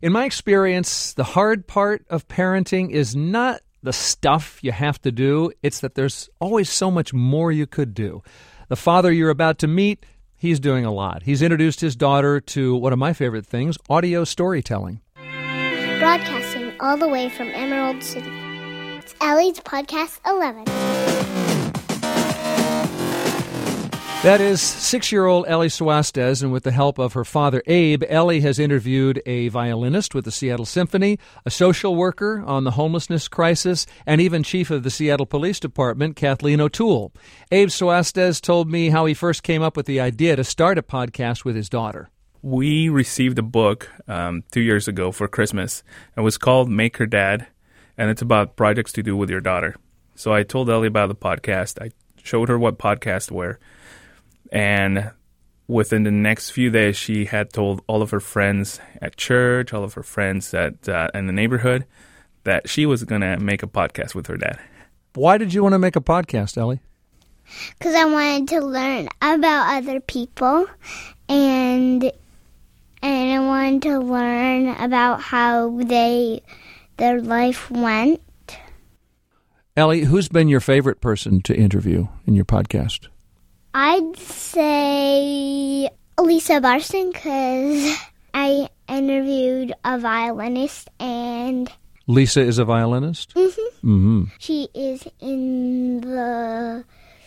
In my experience, the hard part of parenting is not the stuff you have to do. It's that there's always so much more you could do. The father you're about to meet, he's doing a lot. He's introduced his daughter to one of my favorite things, audio storytelling. Broadcasting all the way from Emerald City. It's Ellie's Podcast 11. That is 6-year-old Ellie Suastes, and with the help of her father, Abe, Ellie has interviewed a violinist with the Seattle Symphony, a social worker on the homelessness crisis, and even chief of the Seattle Police Department, Kathleen O'Toole. Abe Suastes told me how he first came up with the idea to start a podcast with his daughter. We received a book 2 years ago for Christmas. It was called Make Her Dad, and it's about projects to do with your daughter. So I told Ellie about the podcast. I showed her what podcasts were. And within the next few days, she had told all of her friends at church, all of her friends in the neighborhood, that she was going to make a podcast with her dad. Why did you want to make a podcast, Ellie? Because I wanted to learn about other people, and I wanted to learn about how their life went. Ellie, who's been your favorite person to interview in your podcast? I'd say Lisa Barson, because I interviewed a violinist, and... Lisa is a violinist? Mm-hmm. Mm-hmm. She is in the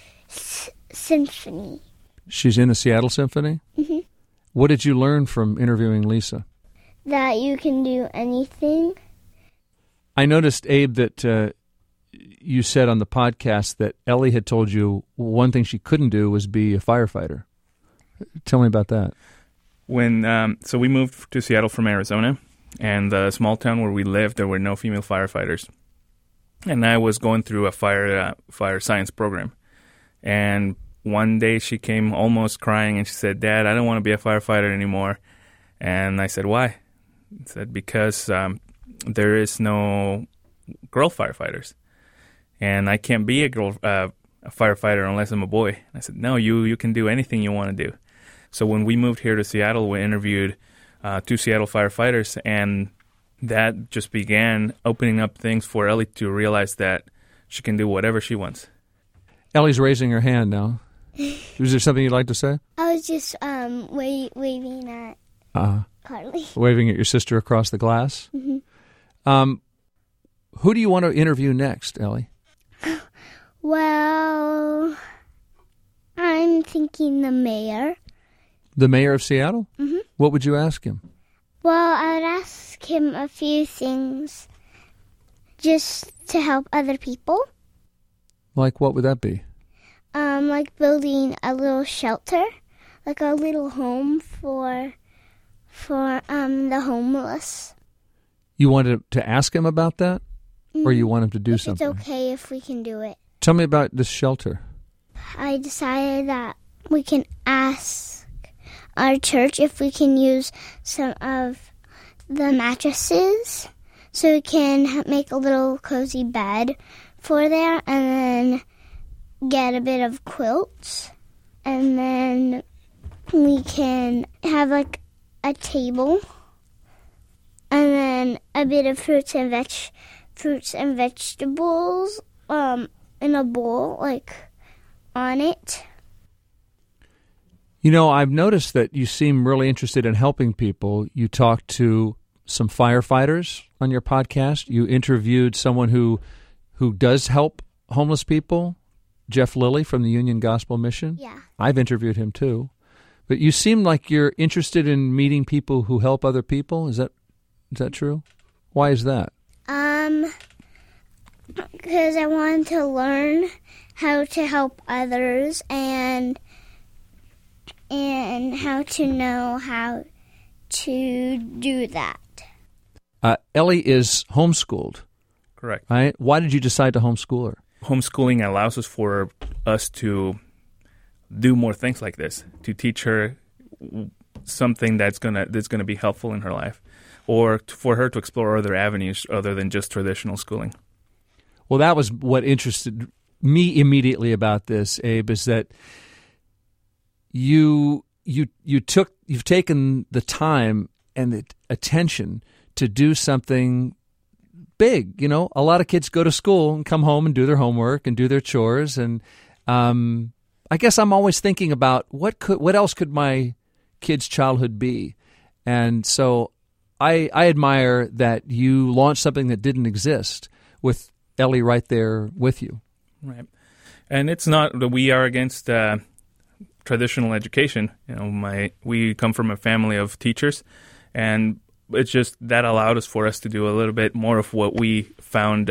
symphony. She's in the Seattle Symphony? Mm-hmm. What did you learn from interviewing Lisa? That you can do anything. I noticed, Abe, that you said on the podcast that Ellie had told you one thing she couldn't do was be a firefighter. Tell me about that. So we moved to Seattle from Arizona, and the small town where we lived, there were no female firefighters. And I was going through a fire science program. And one day she came almost crying, and she said, "Dad, I don't want to be a firefighter anymore." And I said, "Why?" She said, "Because there is no girl firefighters. And I can't be a firefighter unless I'm a boy." I said, "No, you can do anything you want to do." So when we moved here to Seattle, we interviewed 2 Seattle firefighters, and that just began opening up things for Ellie to realize that she can do whatever she wants. Ellie's raising her hand now. Is there something you'd like to say? I was just waving at Carly. Waving at your sister across the glass? Mm-hmm. Who do you want to interview next, Ellie? Well, I'm thinking the mayor. The mayor of Seattle? Mm-hmm. What would you ask him? Well, I would ask him a few things just to help other people. Like what would that be? Like building a little shelter, like a little home for the homeless. You wanted to ask him about that? Or you want him to do something? It's okay if we can do it. Tell me about this shelter. I decided that we can ask our church if we can use some of the mattresses so we can make a little cozy bed for there, and then get a bit of quilts, and then we can have like a table, and then a bit of fruits and vegetables in a bowl, like on it. You know, I've noticed that you seem really interested in helping people. You talked to some firefighters on your podcast. You interviewed someone who does help homeless people, Jeff Lilly from the Union Gospel Mission. Yeah. I've interviewed him too. But you seem like you're interested in meeting people who help other people. Is that true? Why is that? Because I wanted to learn how to help others and how to know how to do that. Ellie is homeschooled. Correct. Right? Why did you decide to homeschool her? Homeschooling allows us to do more things like this, to teach her something that's gonna be helpful in her life, or for her to explore other avenues other than just traditional schooling. Well, that was what interested me immediately about this, Abe, is that you've taken the time and the attention to do something big. You know, a lot of kids go to school and come home and do their homework and do their chores. And I guess I'm always thinking about what else could my kid's childhood be? And so I admire that you launched something that didn't exist with Ellie right there with you. Right. And it's not that we are against traditional education. You know, we come from a family of teachers, and it's just that allowed for us to do a little bit more of what we found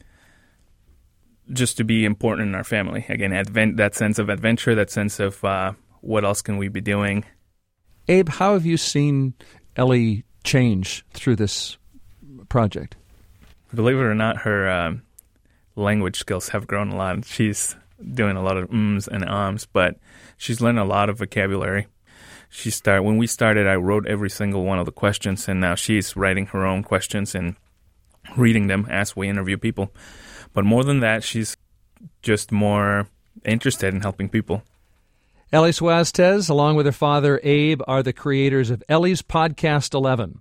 just to be important in our family. Again, that sense of adventure, that sense of what else can we be doing. Abe, how have you seen Ellie change through this project? Believe it or not, her language skills have grown a lot. She's doing a lot of ums and ahs, but she's learned a lot of vocabulary. When we started, I wrote every single one of the questions, and now she's writing her own questions and reading them as we interview people. But more than that, she's just more interested in helping people. Ellie Suastes, along with her father Abe, are the creators of Ellie's Podcast 11.